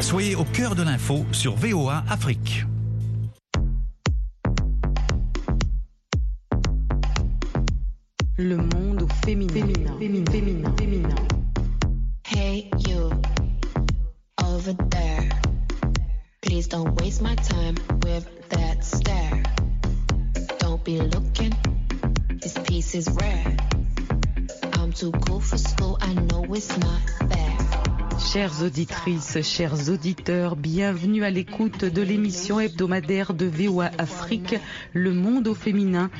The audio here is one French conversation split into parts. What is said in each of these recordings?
Soyez au cœur de l'info sur VOA Afrique. Le monde au féminin. Hey you, over there. Please don't waste my time with that stare. Don't be looking, this piece is rare. I'm too cool for school, I know it's not fair. Chères auditrices, chers auditeurs, bienvenue à l'écoute de l'émission hebdomadaire de VOA Afrique, Le monde au féminin.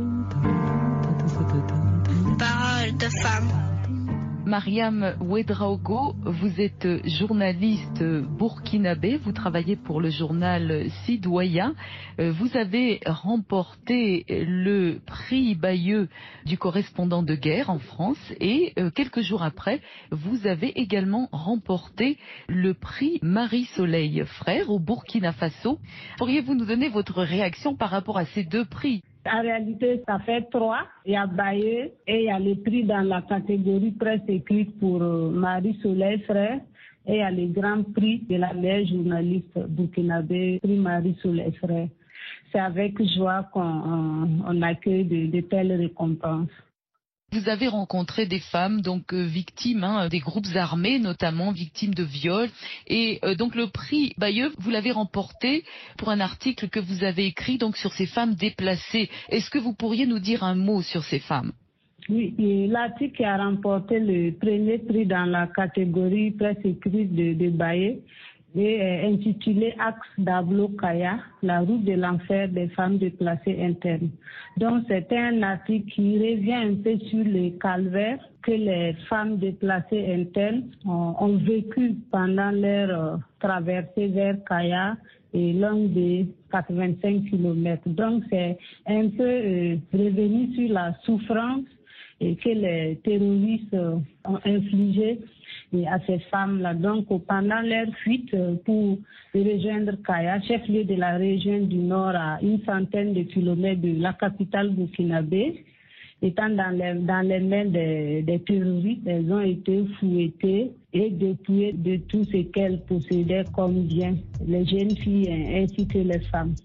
Parole de femme. Mariam Ouedraogo, vous êtes journaliste burkinabé, vous travaillez pour le journal Sidoya. Vous avez remporté le prix Bayeux du correspondant de guerre en France et quelques jours après, vous avez également remporté le prix Marie-Soleil Frère au Burkina Faso. Pourriez-vous nous donner votre réaction par rapport à ces deux prix ? En réalité, ça fait 3. Il y a Bayeux et il y a le prix dans la catégorie presse écrite pour Marie-Soleil Frère. Et il y a le grand prix de la meilleure journaliste burkinabé, prix Marie-Soleil Frère. C'est avec joie qu'on accueille de telles récompenses. Vous avez rencontré des femmes donc victimes des groupes armés, notamment victimes de viols. Et donc le prix Bayeux, vous l'avez remporté pour un article que vous avez écrit donc sur ces femmes déplacées. Est-ce que vous pourriez nous dire un mot sur ces femmes ? Oui, l'article qui a remporté le premier prix dans la catégorie presse écrite de Bayeux est intitulé Axe d'Ablo-Kaya, la route de l'enfer des femmes déplacées internes. Donc c'est un article qui revient un peu sur le calvaire que les femmes déplacées internes ont vécu pendant leur traversée vers Kaya et longue de 85 km. Donc c'est un peu revenu sur la souffrance que les terroristes ont infligée à ces femmes-là. Donc, pendant leur fuite pour rejoindre Kaya, chef-lieu de la région du Nord, à une centaine de kilomètres de la capitale burkinabé, étant dans les mains des terroristes, elles ont été fouettées et dépouillées de tout ce qu'elles possédaient comme bien, les jeunes filles ainsi que les femmes.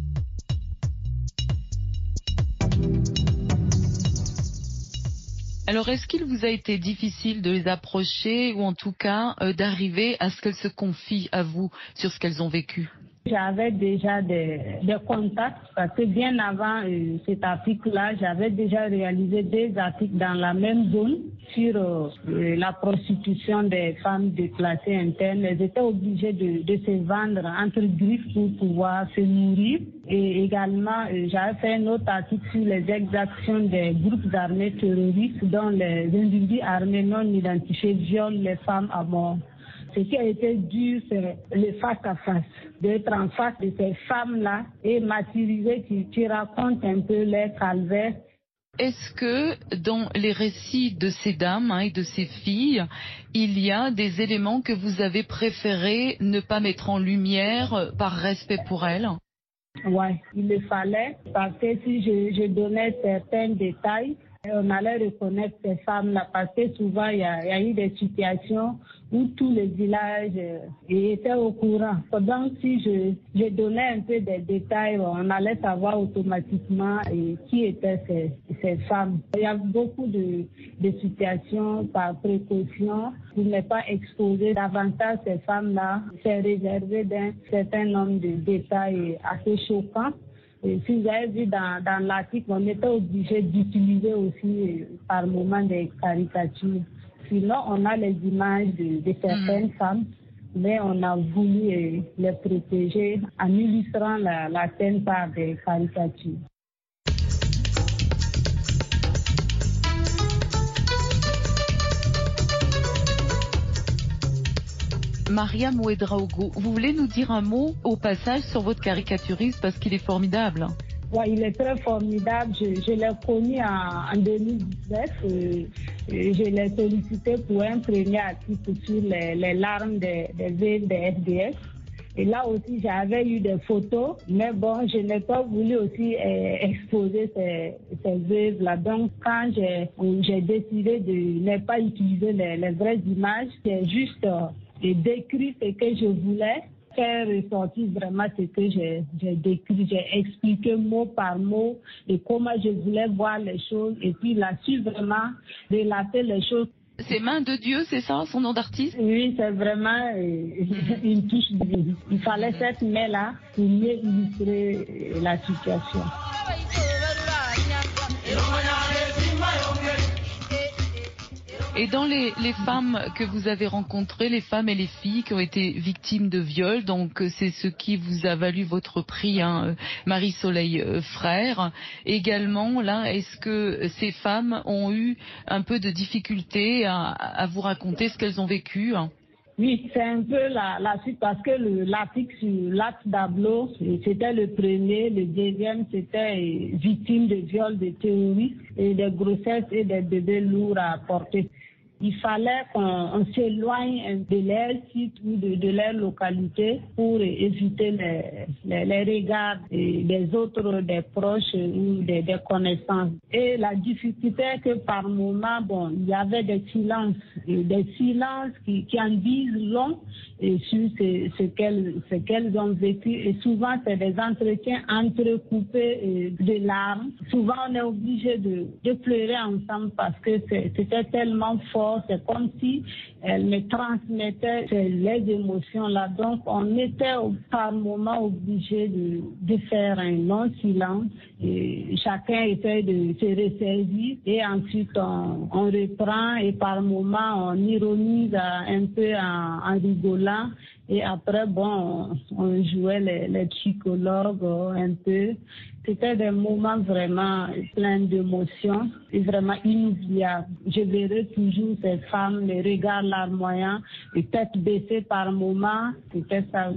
Alors, est-ce qu'il vous a été difficile de les approcher ou en tout cas d'arriver à ce qu'elles se confient à vous sur ce qu'elles ont vécu ? J'avais déjà des contacts parce que bien avant cet article-là, j'avais déjà réalisé des articles dans la même zone sur la prostitution des femmes déplacées internes. Elles étaient obligées de se vendre entre griffes pour pouvoir se nourrir. Et également, j'avais fait un autre article sur les exactions des groupes armés terroristes dont les individus armés non identifiés violent les femmes à mort. Ce qui a été dur, c'est le face-à-face, d'être en face de ces femmes-là et martyriser qui racontent un peu leur calvaire. Est-ce que dans les récits de ces dames et de ces filles, il y a des éléments que vous avez préféré ne pas mettre en lumière par respect pour elles ? Oui, il le fallait parce que si je donnais certains détails, on allait reconnaître ces femmes-là parce que souvent il y a eu des situations où tous les villages étaient au courant. Donc si je donnais un peu des détails, on allait savoir automatiquement qui étaient ces femmes. Il y a beaucoup de situations par précaution pour ne pas exposer davantage ces femmes-là, c'est réservé d'un certain nombre de détails assez choquants. Et si vous avez vu dans l'article, on était obligé d'utiliser aussi par moment des caricatures. Sinon, on a les images de certaines femmes, mais on a voulu les protéger en illustrant la scène par des caricatures. Mariam Ouedraogo, vous voulez nous dire un mot au passage sur votre caricaturiste parce qu'il est formidable. Oui, il est très formidable. Je l'ai connu en 2019. Je l'ai sollicité pour un premier article sur les larmes des veuves des FDS. Et là aussi, j'avais eu des photos, mais bon, je n'ai pas voulu aussi exposer ces veuves-là. Donc, quand j'ai décidé de ne pas utiliser les vraies images, j'ai juste décrit ce que je voulais faire ressortir vraiment ce que j'ai décrit. J'ai expliqué mot par mot et comment je voulais voir les choses et puis là-dessus vraiment relater les choses. C'est Main de Dieu, c'est ça, son nom d'artiste? Oui, c'est vraiment une touche de vie. Il fallait cette main-là pour mieux illustrer la situation. Et dans les femmes que vous avez rencontrées, les femmes et les filles qui ont été victimes de viol, donc c'est ce qui vous a valu votre prix, hein, Marie-Soleil Frère. Également, là, est-ce que ces femmes ont eu un peu de difficulté à vous raconter ce qu'elles ont vécu, hein? Oui, c'est un peu la suite parce que l'article sur l'acte d'Ablo, c'était le premier, le deuxième, c'était victime de viol, de terrorisme et des grossesses et des bébés lourds à porter. Il fallait qu'on s'éloigne de leur site ou de leur localité pour éviter les regards des autres, des proches ou des connaissances. Et la difficulté est que par moment, il y avait des silences qui en disent long sur ce qu'elles ont vécu. Et souvent, c'est des entretiens entrecoupés de larmes. Souvent, on est obligé de pleurer ensemble parce que c'était tellement fort. C'est comme si elle me transmettait les émotions-là. Donc, on était par moment obligé de faire un long silence. Et chacun essaie de se ressaisir. Et ensuite, on reprend et par moment, on ironise un peu en rigolant. Et après, on jouait les psychologues un peu. C'était des moments vraiment pleins d'émotions et vraiment inoubliables. Je verrai toujours ces femmes, les regards larmoyants, les têtes baissées par moments. C'était ça.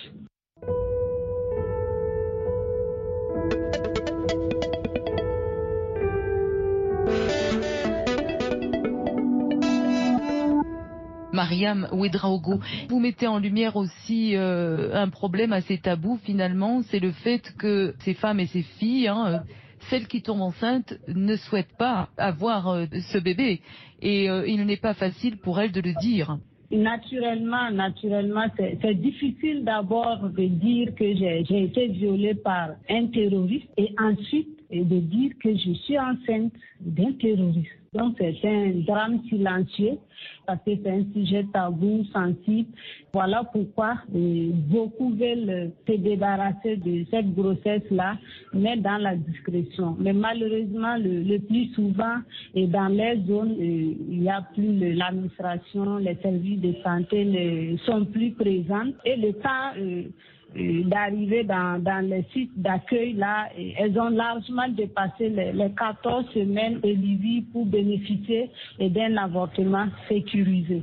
Mariam Ouedraogo, vous mettez en lumière aussi un problème assez tabou finalement, c'est le fait que ces femmes et ces filles, celles qui tombent enceintes, ne souhaitent pas avoir ce bébé et il n'est pas facile pour elles de le dire. Naturellement, c'est difficile d'abord de dire que j'ai été violée par un terroriste et ensuite de dire que je suis enceinte d'un terroriste. Donc c'est un drame silencieux parce que c'est un sujet tabou, sensible. Voilà pourquoi beaucoup veulent se débarrasser de cette grossesse-là, mais dans la discrétion. Mais malheureusement, le plus souvent, et dans les zones, il n'y a plus l'administration, les services de santé ne sont plus présents. Et le temps d'arriver dans les sites d'accueil là, elles ont largement dépassé les 14 semaines de vie pour bénéficier d'un avortement sécurisé.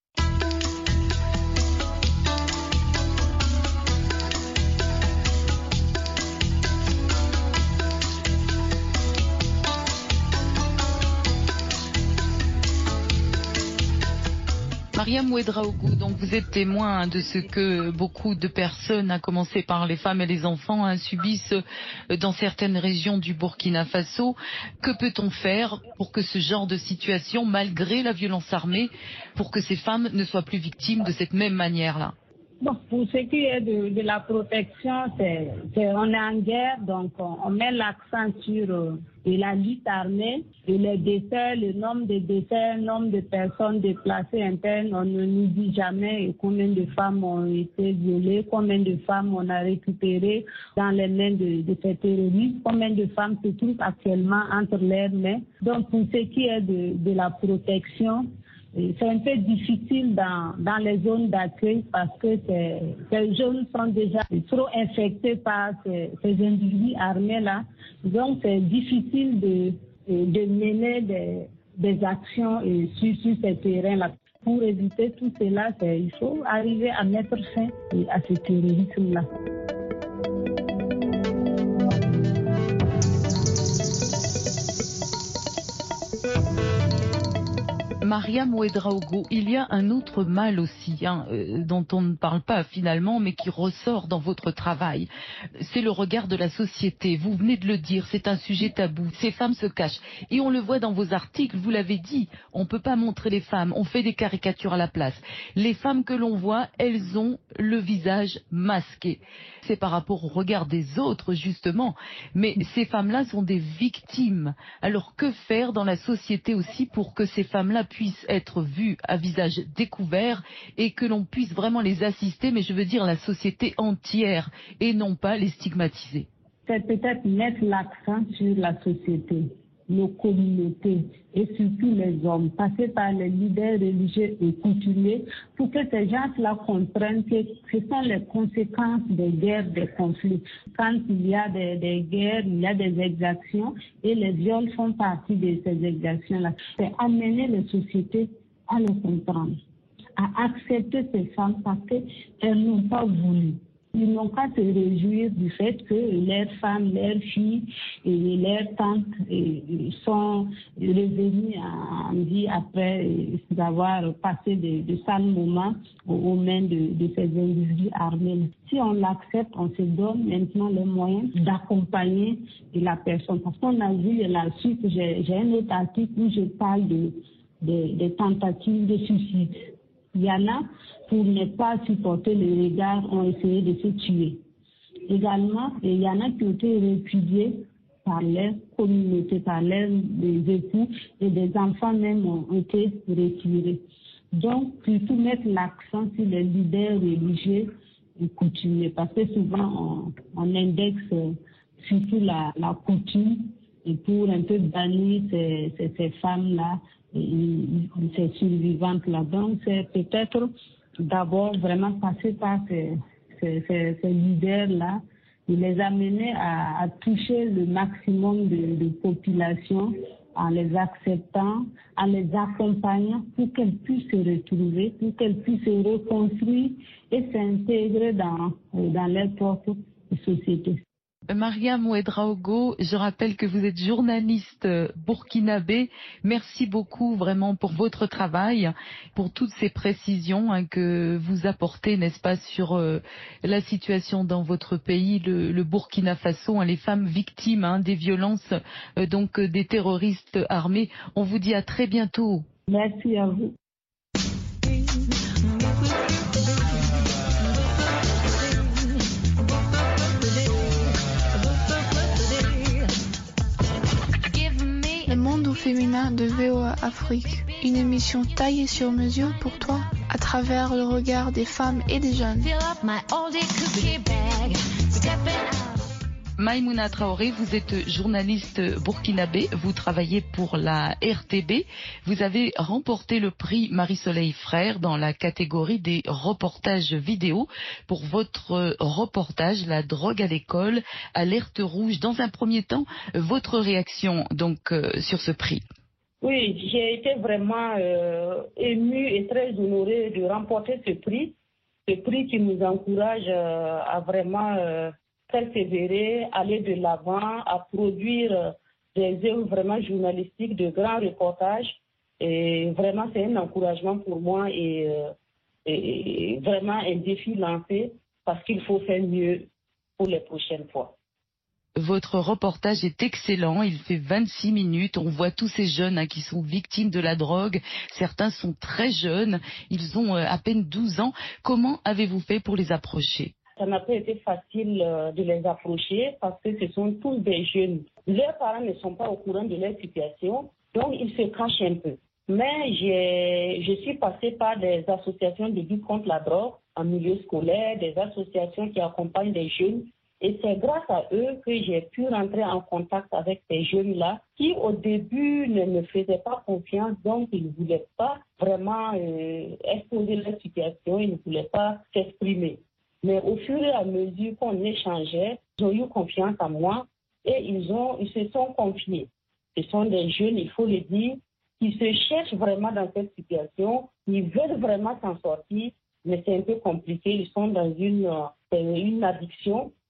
Mariam Ouedraogo, donc vous êtes témoin de ce que beaucoup de personnes, à commencer par les femmes et les enfants, subissent dans certaines régions du Burkina Faso. Que peut-on faire pour que ce genre de situation, malgré la violence armée, pour que ces femmes ne soient plus victimes de cette même manière-là? Pour ce qui est de la protection, on est en guerre, donc on met l'accent sur la lutte armée et les décès, le nombre de décès, le nombre de personnes déplacées internes. On ne nous dit jamais combien de femmes ont été violées, combien de femmes on a récupérées dans les mains de ces terroristes, combien de femmes se trouvent actuellement entre leurs mains. Donc pour ce qui est de la protection, c'est un peu difficile dans les zones d'accueil parce que ces jeunes sont déjà trop infectés par ces individus armés-là. Donc, c'est difficile de mener des actions sur ces terrains-là. Pour éviter tout cela, il faut arriver à mettre fin à ce terrorisme-là. Mariam Ouedraogo, il y a un autre mal aussi, dont on ne parle pas finalement, mais qui ressort dans votre travail. C'est le regard de la société. Vous venez de le dire, c'est un sujet tabou. Ces femmes se cachent. Et on le voit dans vos articles, vous l'avez dit, on ne peut pas montrer les femmes, on fait des caricatures à la place. Les femmes que l'on voit, elles ont le visage masqué. C'est par rapport au regard des autres, justement. Mais ces femmes-là sont des victimes. Alors que faire dans la société aussi pour que ces femmes-là puissent être vues à visage découvert et que l'on puisse vraiment les assister, mais je veux dire la société entière, et non pas les stigmatiser? C'est peut-être mettre l'accent sur la société, nos communautés et surtout les hommes, passer par les leaders religieux et coutumiers pour que ces gens-là comprennent que ce sont les conséquences des guerres, des conflits. Quand il y a des guerres, il y a des exactions et les viols font partie de ces exactions-là. C'est amener les sociétés à les comprendre, à accepter ces femmes parce qu'elles n'ont pas voulu. Ils n'ont qu'à se réjouir du fait que leurs femmes, leurs filles et leurs tantes sont revenues en vie après avoir passé de sales moments aux mains de ces individus armés. Si on l'accepte, on se donne maintenant les moyens d'accompagner la personne. Parce qu'on a vu la suite, j'ai un autre article où je parle des tentatives de suicide. Il y en a, pour ne pas supporter le regard, ont essayé de se tuer. Également, il y en a qui ont été répudiés par leur communauté, par leurs époux, et des enfants même ont été retirés. Donc, surtout mettre l'accent sur les leaders religieux et coutumiers, parce que souvent on indexe surtout la coutume et pour un peu bannir ces femmes-là, ces survivantes-là. Donc, c'est peut-être d'abord vraiment passer par ces leaders-là et les amener à toucher le maximum de population en les acceptant, en les accompagnant pour qu'elles puissent se retrouver, pour qu'elles puissent se reconstruire et s'intégrer dans leur propre société. Mariam Ouedraogo, je rappelle que vous êtes journaliste burkinabé. Merci beaucoup vraiment pour votre travail, pour toutes ces précisions que vous apportez, n'est-ce pas, sur la situation dans votre pays, le Burkina Faso, les femmes victimes des violences donc des terroristes armés. On vous dit à très bientôt. Merci à vous. Le monde au féminin de VOA Afrique, une émission taillée sur mesure pour toi à travers le regard des femmes et des jeunes. Maïmouna Traoré, vous êtes journaliste burkinabé, vous travaillez pour la RTB. Vous avez remporté le prix Marie-Soleil Frères dans la catégorie des reportages vidéo pour votre reportage La drogue à l'école, alerte rouge. Dans un premier temps, votre réaction donc sur ce prix? Oui, j'ai été vraiment émue et très honorée de remporter ce prix qui nous encourage à vraiment persévérer, aller de l'avant, à produire des œuvres vraiment journalistiques, de grands reportages. Et vraiment, c'est un encouragement pour moi et vraiment un défi lancé parce qu'il faut faire mieux pour les prochaines fois. Votre reportage est excellent, il fait 26 minutes, on voit tous ces jeunes qui sont victimes de la drogue, certains sont très jeunes, ils ont à peine 12 ans. Comment avez-vous fait pour les approcher? Ça n'a pas été facile de les approcher parce que ce sont tous des jeunes. Leurs parents ne sont pas au courant de leur situation, donc ils se cachent un peu. Mais je suis passée par des associations de lutte contre la drogue en milieu scolaire, des associations qui accompagnent des jeunes. Et c'est grâce à eux que j'ai pu rentrer en contact avec ces jeunes-là qui, au début, ne me faisaient pas confiance, donc ils ne voulaient pas vraiment exposer leur situation, ils ne voulaient pas s'exprimer. Mais au fur et à mesure qu'on échangeait, ils ont eu confiance en moi et ils se sont confiés. Ce sont des jeunes, il faut le dire, qui se cherchent vraiment dans cette situation, ils veulent vraiment s'en sortir, mais c'est un peu compliqué, ils sont dans une addiction.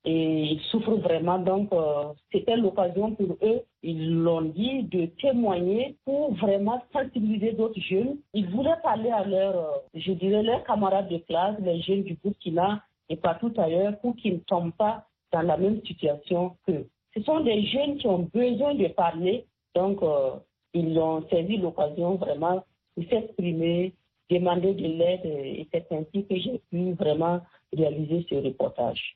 et ils souffrent vraiment. Donc, c'était l'occasion pour eux, ils l'ont dit, de témoigner pour vraiment sensibiliser d'autres jeunes. Ils voulaient parler à leurs camarades de classe, les jeunes du Burkina et partout ailleurs, pour qu'ils ne tombent pas dans la même situation qu'eux. Ce sont des jeunes qui ont besoin de parler, donc ils ont saisi l'occasion vraiment de s'exprimer, demander de l'aide, et c'est ainsi que j'ai pu vraiment réaliser ce reportage.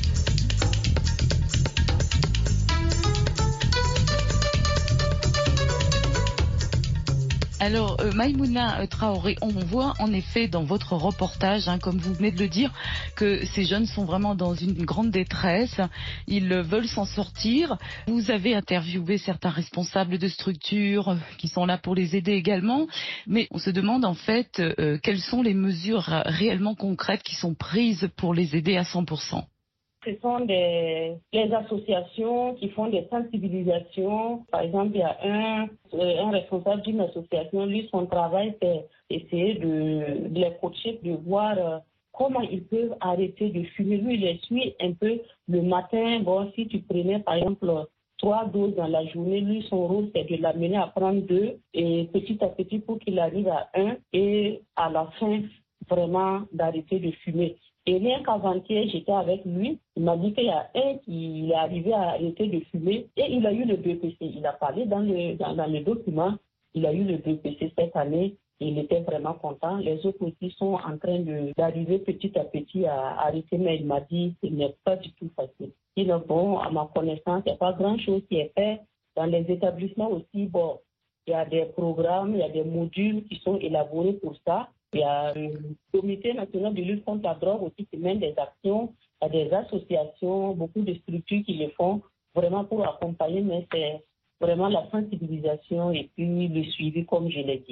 Alors, Maïmouna Traoré, on voit en effet dans votre reportage, comme vous venez de le dire, que ces jeunes sont vraiment dans une grande détresse. Ils veulent s'en sortir. Vous avez interviewé certains responsables de structures qui sont là pour les aider également. Mais on se demande en fait quelles sont les mesures réellement concrètes qui sont prises pour les aider à 100%. Ce sont les associations qui font des sensibilisations. Par exemple, il y a un responsable d'une association, lui, son travail, c'est essayer de les coacher, de voir comment ils peuvent arrêter de fumer. Lui, il les suit un peu le matin. Bon, si tu prenais, par exemple, 3 doses dans la journée, lui, son rôle, c'est de l'amener à prendre 2 et petit à petit pour qu'il arrive à 1 et à la fin, vraiment, d'arrêter de fumer. Et rien qu'avant-hier, j'étais avec lui. Il m'a dit qu'il y a un qui est arrivé à arrêter de fumer et il a eu le BPC. Il a parlé dans le document. Il a eu le BPC cette année et il était vraiment content. Les autres aussi sont en train d'arriver petit à petit à arrêter, mais il m'a dit que ce n'est pas du tout facile. Sinon, bon, à ma connaissance, il n'y a pas grand-chose qui est fait. Dans les établissements aussi, bon, il y a des programmes, il y a des modules qui sont élaborés pour ça. Il y a le Comité national de lutte contre la drogue aussi qui mène des actions. Il y a des associations, beaucoup de structures qui le font vraiment pour accompagner, mais c'est vraiment la sensibilisation et puis le suivi, comme je l'ai dit.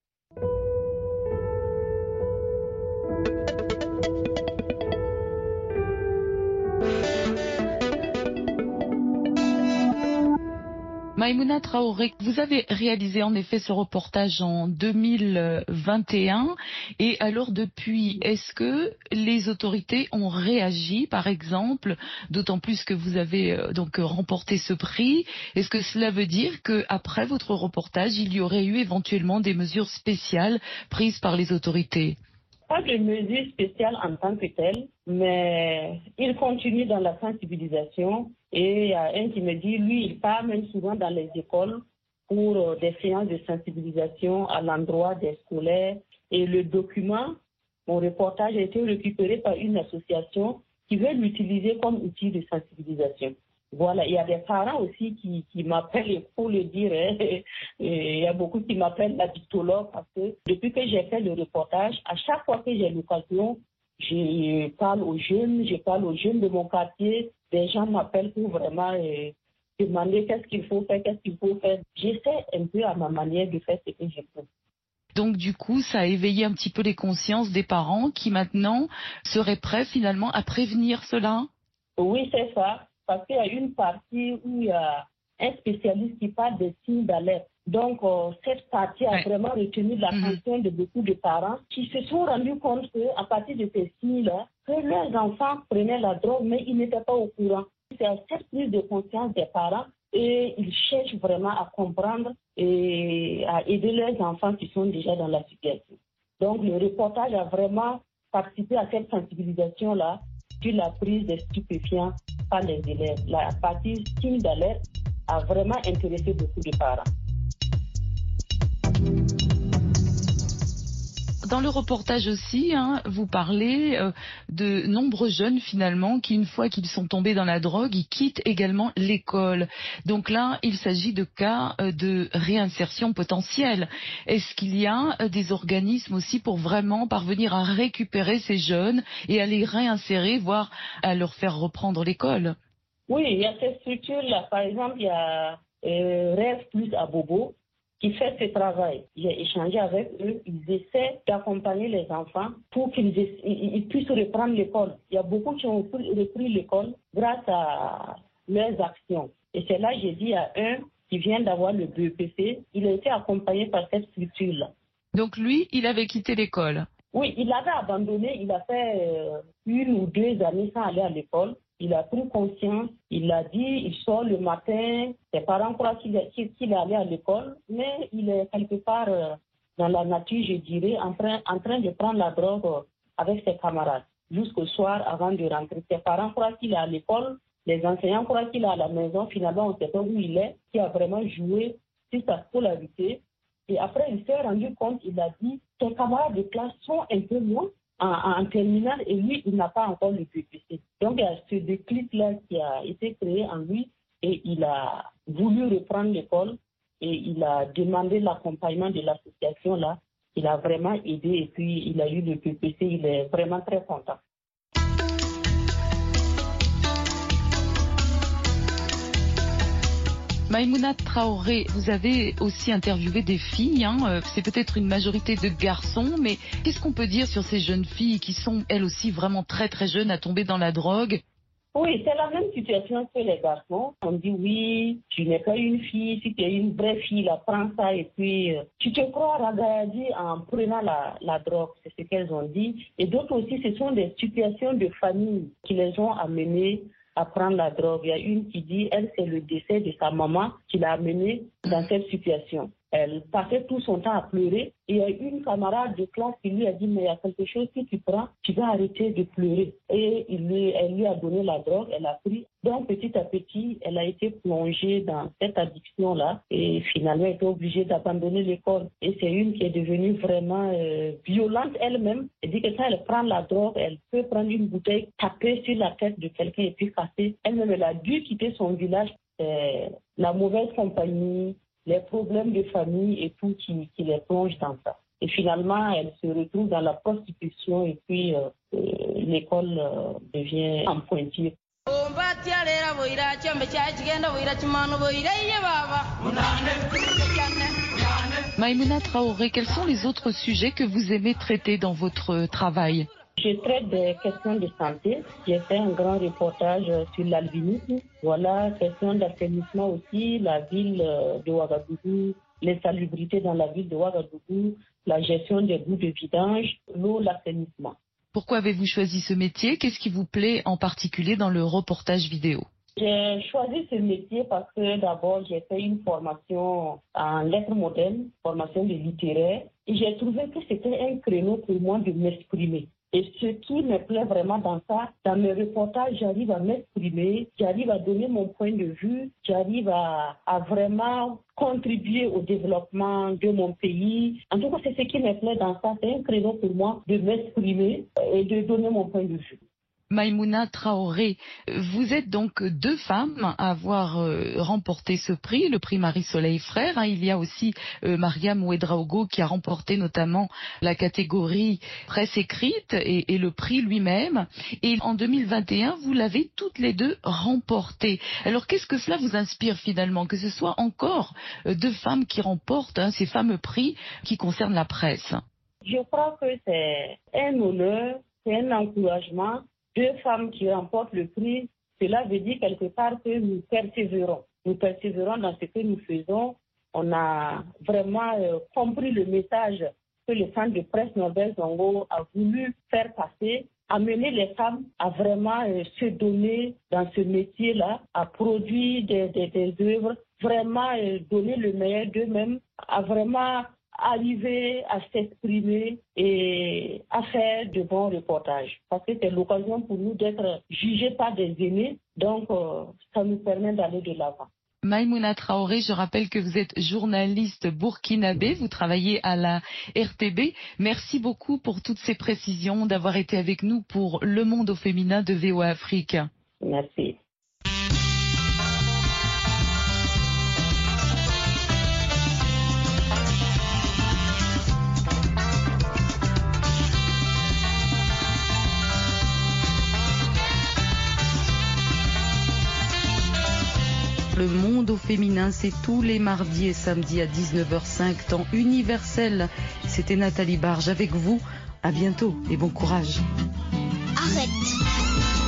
Maïmouna Traoré, vous avez réalisé en effet ce reportage en 2021 et alors depuis, est-ce que les autorités ont réagi par exemple, d'autant plus que vous avez donc remporté ce prix, est-ce que cela veut dire qu'après votre reportage, il y aurait eu éventuellement des mesures spéciales prises par les autorités ? Pas de mesures spéciales en tant que telles, mais il continue dans la sensibilisation. Et il y a un qui me dit, lui, il part même souvent dans les écoles pour des séances de sensibilisation à l'endroit des scolaires. Et le document, mon reportage, a été récupéré par une association qui veut l'utiliser comme outil de sensibilisation. Voilà, il y a des parents aussi qui m'appellent, pour le dire, il y a beaucoup qui m'appellent la dictologue parce que depuis que j'ai fait le reportage, à chaque fois que j'ai l'occasion, je parle aux jeunes de mon quartier. Des gens m'appellent pour vraiment demander qu'est-ce qu'il faut faire. J'essaie un peu à ma manière de faire ce que je peux. Donc du coup, ça a éveillé un petit peu les consciences des parents qui maintenant seraient prêts finalement à prévenir cela ? Oui, c'est ça. Parce qu'il y a une partie où il y a un spécialiste qui parle des signes d'alerte. Donc, cette partie a vraiment retenu l'attention de beaucoup de parents qui se sont rendus compte qu'à partir de ces signes-là, que leurs enfants prenaient la drogue, mais ils n'étaient pas au courant. C'est à cette prise de conscience des parents et ils cherchent vraiment à comprendre et à aider leurs enfants qui sont déjà dans la situation. Donc, le reportage a vraiment participé à cette sensibilisation-là sur la prise des stupéfiants par les élèves. La partie signe d'alerte a vraiment intéressé beaucoup de parents. Dans le reportage aussi, vous parlez de nombreux jeunes finalement qui, une fois qu'ils sont tombés dans la drogue, ils quittent également l'école. Donc là, il s'agit de cas de réinsertion potentielle. Est-ce qu'il y a des organismes aussi pour vraiment parvenir à récupérer ces jeunes et à les réinsérer, voire à leur faire reprendre l'école ? Oui, il y a ces structures-là. Par exemple, il y a Rêve Plus à Bobo qui fait ce travail. J'ai échangé avec eux. Ils essaient d'accompagner les enfants pour qu'ils puissent reprendre l'école. Il y a beaucoup qui ont repris l'école grâce à leurs actions. Et c'est là que j'ai dit à un qui vient d'avoir le BEPC, il a été accompagné par cette structure-là. Donc lui, il avait quitté l'école ? Oui, il avait abandonné. Il a fait 1 ou 2 années sans aller à l'école. il a pris conscience, il a dit, il sort le matin, ses parents croient qu'il est allé à l'école, mais il est quelque part dans la nature, je dirais, en train de prendre la drogue avec ses camarades jusqu'au soir avant de rentrer. Ses parents croient qu'il est à l'école, les enseignants croient qu'il est à la maison, finalement on ne sait pas où il est, qui a vraiment joué sur sa scolarité. Et après, il s'est rendu compte, il a dit, ses camarades de classe sont un peu loin en terminale et lui, il n'a pas encore le PPC. Donc, il y a ce déclic-là qui a été créé en lui et il a voulu reprendre l'école et il a demandé l'accompagnement de l'association-là. Il a vraiment aidé et puis il a eu le PPC, il est vraiment très content. Maïmouna Traoré, vous avez aussi interviewé des filles, c'est peut-être une majorité de garçons, mais qu'est-ce qu'on peut dire sur ces jeunes filles qui sont elles aussi vraiment très très jeunes à tomber dans la drogue? Oui, c'est la même situation que les garçons. On dit oui, tu n'es pas une fille, si tu es une vraie fille, là, prends ça et puis tu te crois ragadi en prenant la drogue, c'est ce qu'elles ont dit. Et d'autres aussi, ce sont des situations de famille qui les ont amenées à prendre la drogue. Il y a une qui dit, elle, c'est le décès de sa maman qui l'a amenée dans cette situation. Elle passait tout son temps à pleurer. Et il y a une camarade de classe qui lui a dit, mais il y a quelque chose que tu prends, tu vas arrêter de pleurer. Et elle lui a donné la drogue, elle a pris. Donc petit à petit, elle a été plongée dans cette addiction-là et finalement, elle était obligée d'abandonner l'école. Et c'est une qui est devenue vraiment violente elle-même. Elle dit que quand elle prend la drogue, elle peut prendre une bouteille, taper sur la tête de quelqu'un et puis casser. Elle-même, elle a dû quitter son village. La mauvaise compagnie, les problèmes de famille et tout qui les plonge dans ça. Et finalement, elle se retrouve dans la prostitution et puis l'école devient en pointillé. Maïmouna Traoré, quels sont les autres sujets que vous aimez traiter dans votre travail? Je traite des questions de santé. J'ai fait un grand reportage sur l'albinisme. Voilà, question d'assainissement aussi, la ville de Ouagadougou, les salubrités dans la ville de Ouagadougou, la gestion des boues de vidange, l'eau, l'assainissement. Pourquoi avez-vous choisi ce métier? Qu'est-ce qui vous plaît en particulier dans le reportage vidéo? J'ai choisi ce métier parce que d'abord j'ai fait une formation en lettres modernes, formation de littéraire, et j'ai trouvé que c'était un créneau pour moi de m'exprimer. Et ce qui me plaît vraiment dans ça, dans mes reportages, j'arrive à m'exprimer, j'arrive à donner mon point de vue, j'arrive à vraiment contribuer au développement de mon pays. En tout cas, c'est ce qui me plaît dans ça. C'est un créneau pour moi de m'exprimer et de donner mon point de vue. Maïmouna Traoré, vous êtes donc deux femmes à avoir remporté ce prix, le prix Marie-Soleil Frères. Il y a aussi Mariam Ouedraogo qui a remporté notamment la catégorie presse écrite et le prix lui-même. Et en 2021, vous l'avez toutes les deux remporté. Alors qu'est-ce que cela vous inspire finalement, que ce soit encore deux femmes qui remportent ces fameux prix qui concernent la presse? Je crois que c'est un honneur, c'est un encouragement. Deux femmes qui remportent le prix, cela veut dire quelque part que nous persévérons. Nous persévérons dans ce que nous faisons. On a vraiment compris le message que le centre de presse Norbert Zongo a voulu faire passer, amener les femmes à vraiment se donner dans ce métier-là, à produire des œuvres, vraiment donner le meilleur d'eux-mêmes, à vraiment arriver à s'exprimer et à faire de bons reportages. Parce que c'est l'occasion pour nous d'être jugés par des aînés, donc ça nous permet d'aller de l'avant. Maïmouna Traoré, je rappelle que vous êtes journaliste burkinabé, vous travaillez à la RTB. Merci beaucoup pour toutes ces précisions, d'avoir été avec nous pour Le Monde au féminin de VOA Afrique. Merci. Le Monde au féminin, c'est tous les mardis et samedis à 19h05, temps universel. C'était Nathalie Barge avec vous. À bientôt et bon courage. Arrête.